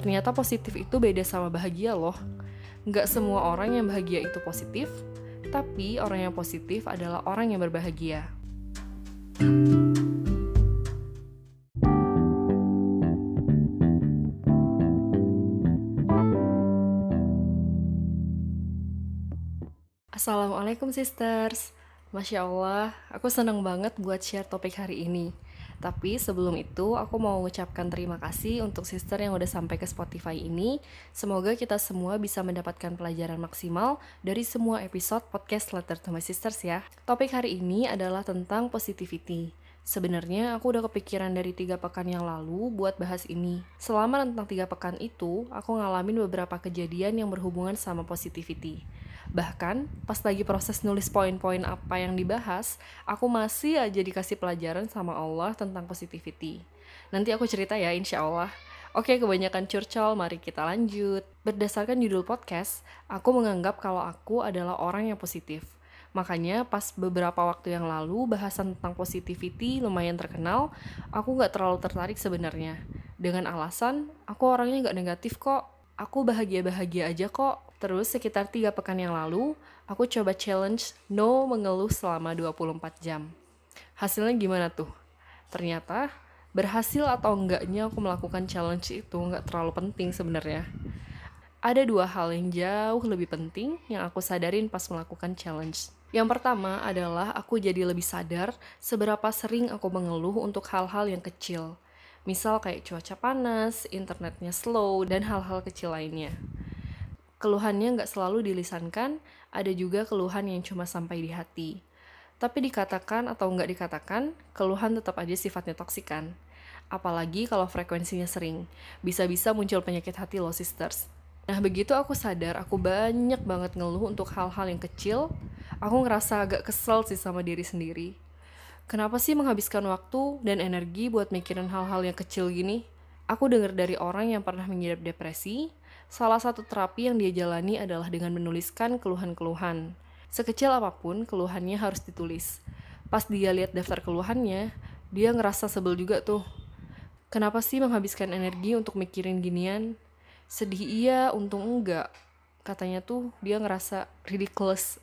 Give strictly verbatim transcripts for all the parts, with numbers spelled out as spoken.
ternyata positif itu beda sama bahagia loh. Nggak semua orang yang bahagia itu positif, tapi orang yang positif adalah orang yang berbahagia. Assalamualaikum sisters. Masya Allah, aku senang banget buat share topik hari ini. Tapi sebelum itu, aku mau mengucapkan terima kasih untuk sister yang udah sampai ke Spotify ini. Semoga kita semua bisa mendapatkan pelajaran maksimal dari semua episode podcast Letter to My Sisters ya. Topik hari ini adalah tentang positivity. Sebenarnya aku udah kepikiran dari tiga pekan yang lalu buat bahas ini. Selama tentang tiga pekan itu, aku ngalamin beberapa kejadian yang berhubungan sama positivity. Bahkan, pas lagi proses nulis poin-poin apa yang dibahas, aku masih aja dikasih pelajaran sama Allah tentang positivity. Nanti aku cerita ya, insya Allah. Oke, kebanyakan curcol, mari kita lanjut. Berdasarkan judul podcast, aku menganggap kalau aku adalah orang yang positif. Makanya pas beberapa waktu yang lalu bahasan tentang positivity lumayan terkenal, aku gak terlalu tertarik sebenarnya. Dengan alasan, aku orangnya gak negatif kok. Aku bahagia-bahagia aja kok. Terus sekitar tiga pekan yang lalu, aku coba challenge no mengeluh selama dua puluh empat jam. Hasilnya gimana tuh? Ternyata berhasil atau enggaknya aku melakukan challenge itu nggak terlalu penting sebenarnya. Ada dua hal yang jauh lebih penting yang aku sadarin pas melakukan challenge. Yang pertama adalah aku jadi lebih sadar seberapa sering aku mengeluh untuk hal-hal yang kecil. Misal kayak cuaca panas, internetnya slow, dan hal-hal kecil lainnya. Keluhannya nggak selalu dilisankan, ada juga keluhan yang cuma sampai di hati. Tapi dikatakan atau nggak dikatakan, keluhan tetap aja sifatnya toksik kan. Apalagi kalau frekuensinya sering, bisa-bisa muncul penyakit hati loh sisters. Nah begitu aku sadar, aku banyak banget ngeluh untuk hal-hal yang kecil, aku ngerasa agak kesel sih sama diri sendiri. Kenapa sih menghabiskan waktu dan energi buat mikirin hal-hal yang kecil gini? Aku dengar dari orang yang pernah mengidap depresi, salah satu terapi yang dia jalani adalah dengan menuliskan keluhan-keluhan. Sekecil apapun, keluhannya harus ditulis. Pas dia lihat daftar keluhannya, dia ngerasa sebel juga tuh. Kenapa sih menghabiskan energi untuk mikirin ginian? Sedih iya, untung enggak. Katanya tuh dia ngerasa ridiculous.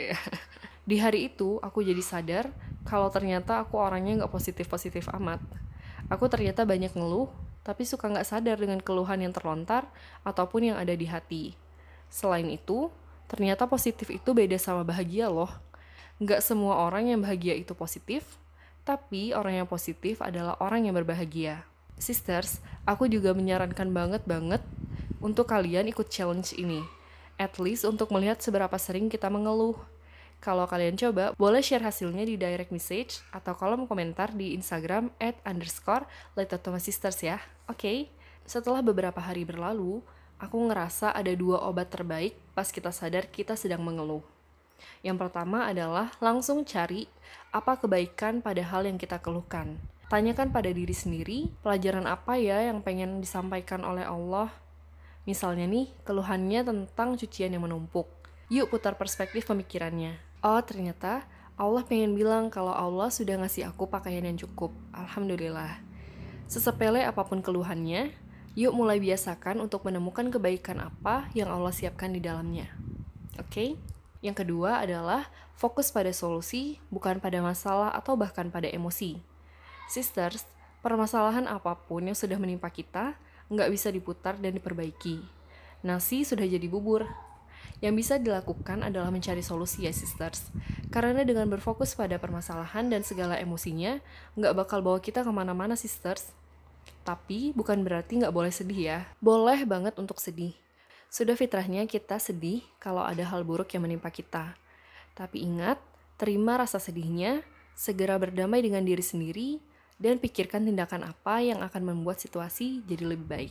Di hari itu, aku jadi sadar kalau ternyata aku orangnya nggak positif-positif amat. Aku ternyata banyak ngeluh, tapi suka nggak sadar dengan keluhan yang terlontar ataupun yang ada di hati. Selain itu, ternyata positif itu beda sama bahagia loh. Nggak semua orang yang bahagia itu positif, tapi orang yang positif adalah orang yang berbahagia. Sisters, aku juga menyarankan banget-banget untuk kalian ikut challenge ini. At least untuk melihat seberapa sering kita mengeluh. Kalau kalian coba, boleh share hasilnya di direct message atau kolom komentar di Instagram at underscore Letter to My Sisters ya. Oke, okay. Setelah beberapa hari berlalu, aku ngerasa ada dua obat terbaik pas kita sadar kita sedang mengeluh. Yang pertama adalah langsung cari apa kebaikan pada hal yang kita keluhkan. Tanyakan pada diri sendiri, pelajaran apa ya yang pengen disampaikan oleh Allah. Misalnya nih, keluhannya tentang cucian yang menumpuk. Yuk putar perspektif pemikirannya. Oh ternyata Allah pengen bilang kalau Allah sudah ngasih aku pakaian yang cukup. Alhamdulillah. Sesepele apapun keluhannya, yuk mulai biasakan untuk menemukan kebaikan apa yang Allah siapkan di dalamnya. Oke? Okay? Yang kedua adalah fokus pada solusi, bukan pada masalah atau bahkan pada emosi. Sisters, permasalahan apapun yang sudah menimpa kita, nggak bisa diputar dan diperbaiki. Nasi sudah jadi bubur. Yang bisa dilakukan adalah mencari solusi ya sisters. Karena dengan berfokus pada permasalahan dan segala emosinya, nggak bakal bawa kita kemana-mana sisters. Tapi bukan berarti nggak boleh sedih ya. Boleh banget untuk sedih. Sudah fitrahnya kita sedih kalau ada hal buruk yang menimpa kita. Tapi ingat, terima rasa sedihnya, segera berdamai dengan diri sendiri, dan pikirkan tindakan apa yang akan membuat situasi jadi lebih baik.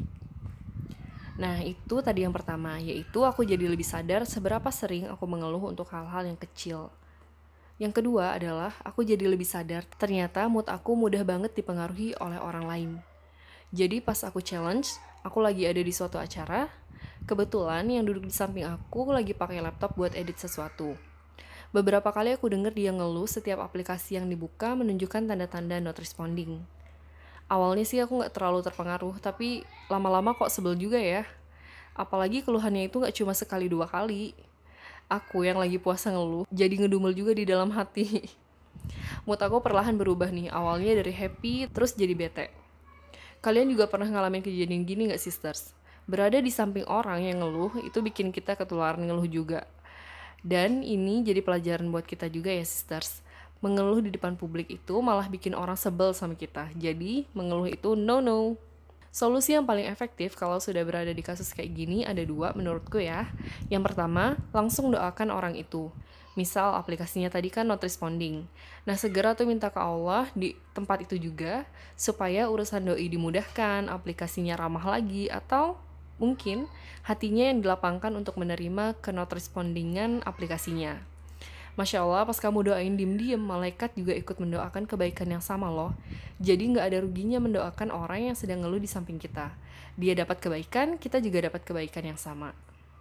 Nah, itu tadi yang pertama, yaitu aku jadi lebih sadar seberapa sering aku mengeluh untuk hal-hal yang kecil. Yang kedua adalah aku jadi lebih sadar ternyata mood aku mudah banget dipengaruhi oleh orang lain. Jadi pas aku challenge, aku lagi ada di suatu acara, kebetulan yang duduk di samping aku lagi pakai laptop buat edit sesuatu. Beberapa kali aku dengar dia ngeluh setiap aplikasi yang dibuka menunjukkan tanda-tanda not responding. Awalnya sih aku nggak terlalu terpengaruh, tapi lama-lama kok sebel juga ya. Apalagi keluhannya itu nggak cuma sekali dua kali. Aku yang lagi puasa ngeluh, jadi ngedumel juga di dalam hati. Mood aku perlahan berubah nih, awalnya dari happy, terus jadi bete. Kalian juga pernah ngalamin kejadian gini gak sisters? Berada di samping orang yang ngeluh, itu bikin kita ketularan ngeluh juga. Dan ini jadi pelajaran buat kita juga ya sisters. Mengeluh di depan publik itu malah bikin orang sebel sama kita. Jadi, mengeluh itu no-no. Solusi yang paling efektif kalau sudah berada di kasus kayak gini ada dua menurutku ya. Yang pertama, langsung doakan orang itu. Misal aplikasinya tadi kan not responding. Nah segera tuh minta ke Allah di tempat itu juga supaya urusan doi dimudahkan, aplikasinya ramah lagi, atau mungkin hatinya yang dilapangkan untuk menerima ke not respondingan aplikasinya. Masya Allah, pas kamu doain diem-diem, malaikat juga ikut mendoakan kebaikan yang sama loh. Jadi nggak ada ruginya mendoakan orang yang sedang ngeluh di samping kita. Dia dapat kebaikan, kita juga dapat kebaikan yang sama.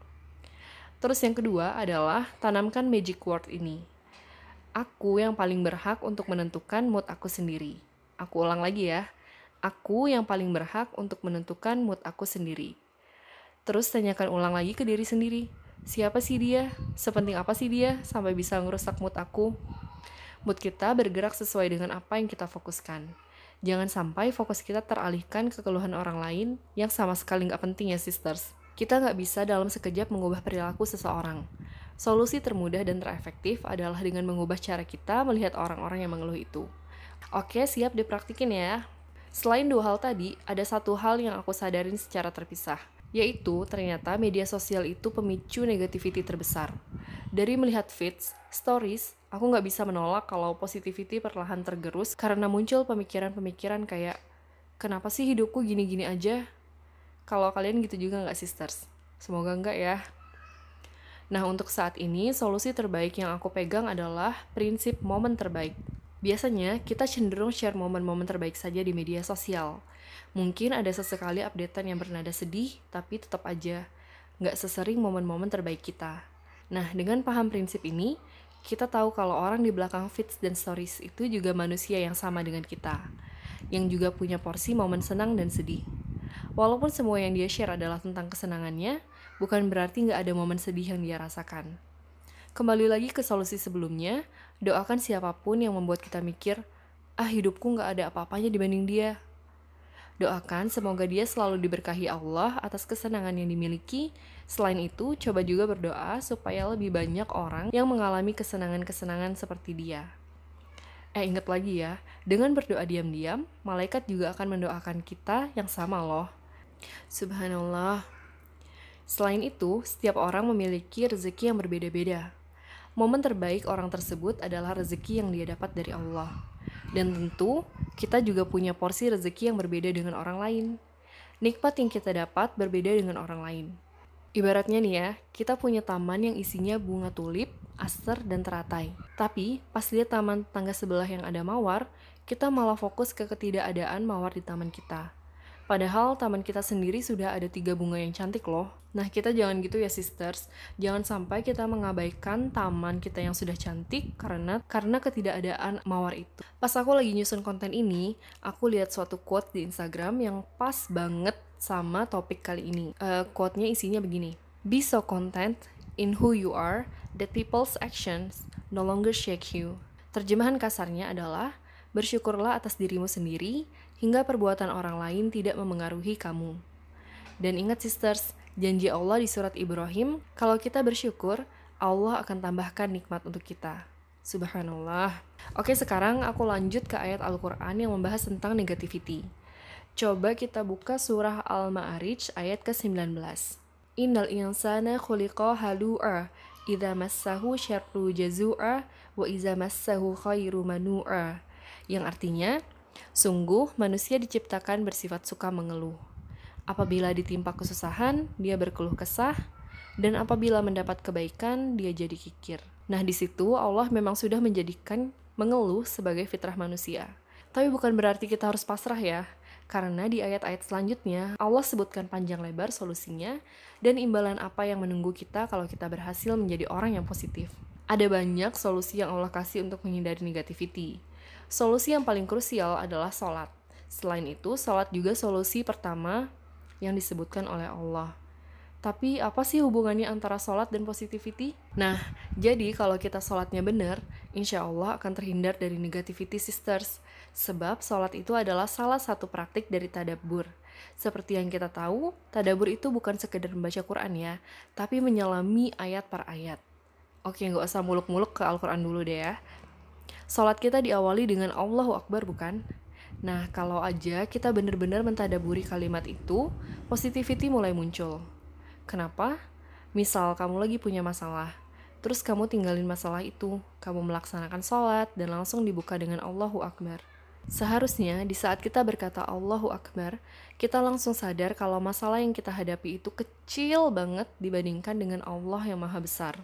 Terus yang kedua adalah tanamkan magic word ini. Aku yang paling berhak untuk menentukan mood aku sendiri. Aku ulang lagi ya. Aku yang paling berhak untuk menentukan mood aku sendiri. Terus tanyakan ulang lagi ke diri sendiri. Siapa sih dia? Sepenting apa sih dia sampai bisa ngerusak mood aku? Mood kita bergerak sesuai dengan apa yang kita fokuskan. Jangan sampai fokus kita teralihkan ke keluhan orang lain yang sama sekali nggak penting ya sisters. Kita nggak bisa dalam sekejap mengubah perilaku seseorang. Solusi termudah dan terefektif adalah dengan mengubah cara kita melihat orang-orang yang mengeluh itu. Oke, siap dipraktikin ya. Selain dua hal tadi, ada satu hal yang aku sadarin secara terpisah. Yaitu, ternyata media sosial itu pemicu negativity terbesar. Dari melihat feeds, stories, aku nggak bisa menolak kalau positivity perlahan tergerus karena muncul pemikiran-pemikiran kayak, kenapa sih hidupku gini-gini aja? Kalau kalian gitu juga nggak sisters? Semoga nggak ya. Nah, untuk saat ini, solusi terbaik yang aku pegang adalah prinsip momen terbaik. Biasanya, kita cenderung share momen-momen terbaik saja di media sosial. Mungkin ada sesekali updatean yang bernada sedih, tapi tetap aja nggak sesering momen-momen terbaik kita. Nah, dengan paham prinsip ini, kita tahu kalau orang di belakang feeds dan stories itu juga manusia yang sama dengan kita, yang juga punya porsi momen senang dan sedih. Walaupun semua yang dia share adalah tentang kesenangannya, bukan berarti nggak ada momen sedih yang dia rasakan. Kembali lagi ke solusi sebelumnya, doakan siapapun yang membuat kita mikir, ah hidupku nggak ada apa-apanya dibanding dia. Doakan semoga dia selalu diberkahi Allah atas kesenangan yang dimiliki. Selain itu, coba juga berdoa supaya lebih banyak orang yang mengalami kesenangan-kesenangan seperti dia. Eh, ingat lagi ya, dengan berdoa diam-diam, malaikat juga akan mendoakan kita yang sama loh. Subhanallah. Selain itu, setiap orang memiliki rezeki yang berbeda-beda. Momen terbaik orang tersebut adalah rezeki yang dia dapat dari Allah. Dan tentu, kita juga punya porsi rezeki yang berbeda dengan orang lain. Nikmat yang kita dapat berbeda dengan orang lain. Ibaratnya nih ya, kita punya taman yang isinya bunga tulip, aster, dan teratai. Tapi, pas lihat taman tangga sebelah yang ada mawar, kita malah fokus ke ketidakadaan mawar di taman kita. Padahal taman kita sendiri sudah ada tiga bunga yang cantik loh. Nah, kita jangan gitu ya sisters. Jangan sampai kita mengabaikan taman kita yang sudah cantik karena karena ketidakadaan mawar itu. Pas aku lagi nyusun konten ini, aku lihat suatu quote di Instagram yang pas banget sama topik kali ini. Uh, quote-nya isinya begini. Be so content in who you are that people's actions no longer shake you. Terjemahan kasarnya adalah, bersyukurlah atas dirimu sendiri, hingga perbuatan orang lain tidak memengaruhi kamu. Dan ingat sisters, janji Allah di surat Ibrahim, kalau kita bersyukur, Allah akan tambahkan nikmat untuk kita. Subhanallah. Oke, sekarang aku lanjut ke ayat Al-Quran yang membahas tentang negativity. Coba kita buka surah Al-Ma'arij ayat ke sembilan belas. Innal insana khuliqa halu'a, idza massahu syarru jazu'a, wa idza massahu khairu manu'a. Yang artinya, sungguh manusia diciptakan bersifat suka mengeluh. Apabila ditimpa kesusahan, dia berkeluh kesah, dan apabila mendapat kebaikan, dia jadi kikir. Nah, di situ Allah memang sudah menjadikan mengeluh sebagai fitrah manusia. Tapi bukan berarti kita harus pasrah ya, karena di ayat-ayat selanjutnya Allah sebutkan panjang lebar solusinya dan imbalan apa yang menunggu kita kalau kita berhasil menjadi orang yang positif. Ada banyak solusi yang Allah kasih untuk menghindari negativity. Solusi yang paling krusial adalah sholat. Selain itu, sholat juga solusi pertama yang disebutkan oleh Allah. Tapi apa sih hubungannya antara sholat dan positivity? Nah, jadi kalau kita sholatnya benar, insya Allah akan terhindar dari negativity sisters. Sebab sholat itu adalah salah satu praktik dari tadabbur. Seperti yang kita tahu, tadabbur itu bukan sekedar membaca Quran ya, tapi menyelami ayat per ayat. Oke, nggak usah muluk-muluk ke Al-Quran dulu deh ya. Sholat kita diawali dengan Allahu Akbar bukan? Nah, kalau aja kita benar-benar mentadaburi kalimat itu, positivity mulai muncul. Kenapa? Misal kamu lagi punya masalah, terus kamu tinggalin masalah itu, kamu melaksanakan sholat dan langsung dibuka dengan Allahu Akbar. Seharusnya di saat kita berkata Allahu Akbar, kita langsung sadar kalau masalah yang kita hadapi itu kecil banget dibandingkan dengan Allah yang Maha Besar.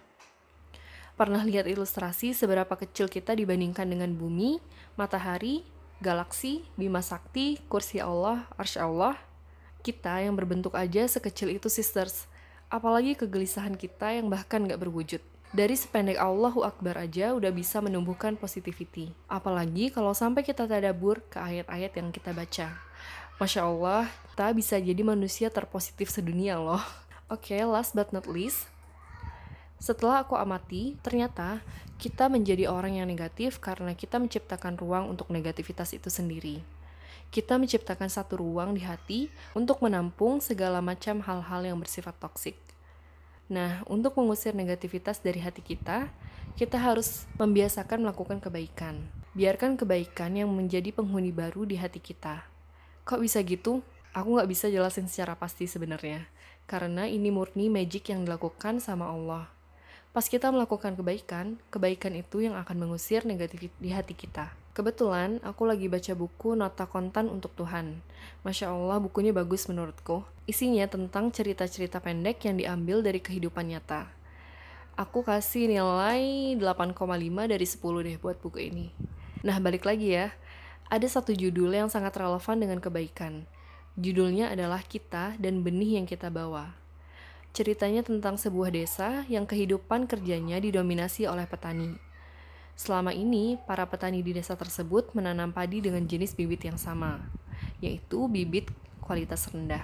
Pernah lihat ilustrasi seberapa kecil kita dibandingkan dengan bumi, matahari, galaksi, bima sakti, kursi Allah, arsy Allah? Kita yang berbentuk aja sekecil itu sisters, apalagi kegelisahan kita yang bahkan gak berwujud. Dari sependek Allahu Akbar aja udah bisa menumbuhkan positivity. Apalagi kalau sampai kita tadabbur ke ayat-ayat yang kita baca. Masya Allah, kita bisa jadi manusia terpositif sedunia loh. Oke, okay, last but not least, setelah aku amati, ternyata kita menjadi orang yang negatif karena kita menciptakan ruang untuk negativitas itu sendiri. Kita menciptakan satu ruang di hati untuk menampung segala macam hal-hal yang bersifat toksik. Nah, untuk mengusir negativitas dari hati kita, kita harus membiasakan melakukan kebaikan. Biarkan kebaikan yang menjadi penghuni baru di hati kita. Kok bisa gitu? Aku gak bisa jelasin secara pasti sebenarnya, karena ini murni magic yang dilakukan sama Allah. Pas kita melakukan kebaikan, kebaikan itu yang akan mengusir negatif di hati kita. Kebetulan, aku lagi baca buku Nota Kontan untuk Tuhan. Masya Allah, bukunya bagus menurutku. Isinya tentang cerita-cerita pendek yang diambil dari kehidupan nyata. Aku kasih nilai delapan koma lima dari sepuluh deh buat buku ini. Nah, balik lagi ya. Ada satu judul yang sangat relevan dengan kebaikan. Judulnya adalah Kita dan Benih yang Kita Bawa. Ceritanya tentang sebuah desa yang kehidupan kerjanya didominasi oleh petani. Selama ini, para petani di desa tersebut menanam padi dengan jenis bibit yang sama, yaitu bibit kualitas rendah.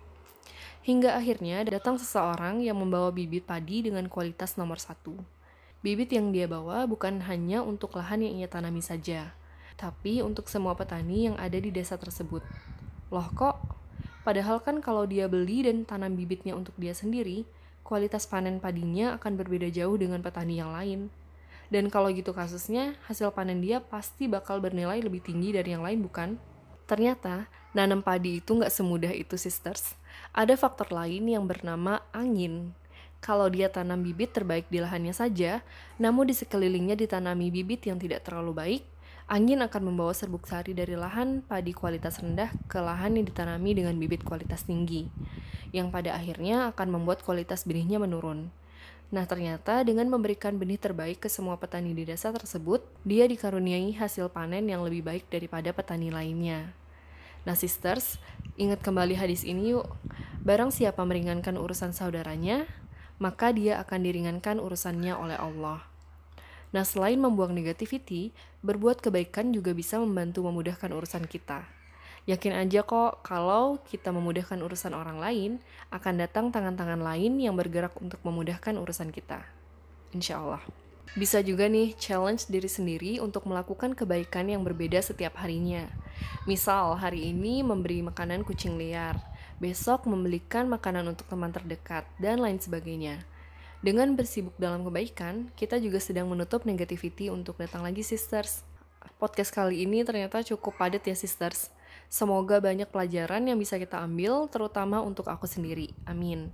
Hingga akhirnya datang seseorang yang membawa bibit padi dengan kualitas nomor satu. Bibit yang dia bawa bukan hanya untuk lahan yang ia tanami saja, tapi untuk semua petani yang ada di desa tersebut. Loh kok? Padahal kan kalau dia beli dan tanam bibitnya untuk dia sendiri, kualitas panen padinya akan berbeda jauh dengan petani yang lain. Dan kalau gitu kasusnya, hasil panen dia pasti bakal bernilai lebih tinggi dari yang lain, bukan? Ternyata, nanam padi itu nggak semudah itu, sisters. Ada faktor lain yang bernama angin. Kalau dia tanam bibit terbaik di lahannya saja, namun di sekelilingnya ditanami bibit yang tidak terlalu baik, angin akan membawa serbuk sari dari lahan padi kualitas rendah ke lahan yang ditanami dengan bibit kualitas tinggi, yang pada akhirnya akan membuat kualitas benihnya menurun. Nah, ternyata dengan memberikan benih terbaik ke semua petani di desa tersebut, dia dikaruniai hasil panen yang lebih baik daripada petani lainnya. Nah, sisters, ingat kembali hadis ini yuk. Barang siapa meringankan urusan saudaranya, maka dia akan diringankan urusannya oleh Allah. Nah, selain membuang negativity, berbuat kebaikan juga bisa membantu memudahkan urusan kita. Yakin aja kok kalau kita memudahkan urusan orang lain, akan datang tangan-tangan lain yang bergerak untuk memudahkan urusan kita. Insya Allah. Bisa juga nih challenge diri sendiri untuk melakukan kebaikan yang berbeda setiap harinya. Misal hari ini memberi makanan kucing liar, besok membelikan makanan untuk teman terdekat, dan lain sebagainya. Dengan bersibuk dalam kebaikan, kita juga sedang menutup negativity untuk datang lagi, sisters. Podcast kali ini ternyata cukup padat ya, sisters. Semoga banyak pelajaran yang bisa kita ambil, terutama untuk aku sendiri. Amin.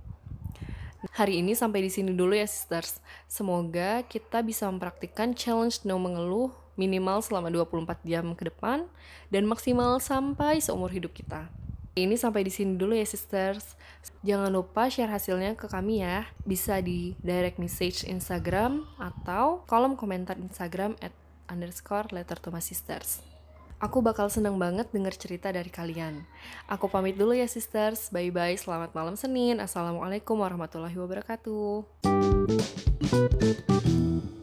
Hari ini sampai di sini dulu ya, sisters. Semoga kita bisa mempraktikkan challenge no mengeluh minimal selama dua puluh empat jam ke depan dan maksimal sampai seumur hidup kita. Ini sampai di sini dulu ya, sisters. Jangan lupa share hasilnya ke kami ya. Bisa di direct message Instagram atau kolom komentar Instagram at underscore letter to my sisters. Aku bakal seneng banget denger cerita dari kalian. Aku pamit dulu ya, sisters. Bye-bye, selamat malam Senin. Assalamualaikum warahmatullahi wabarakatuh.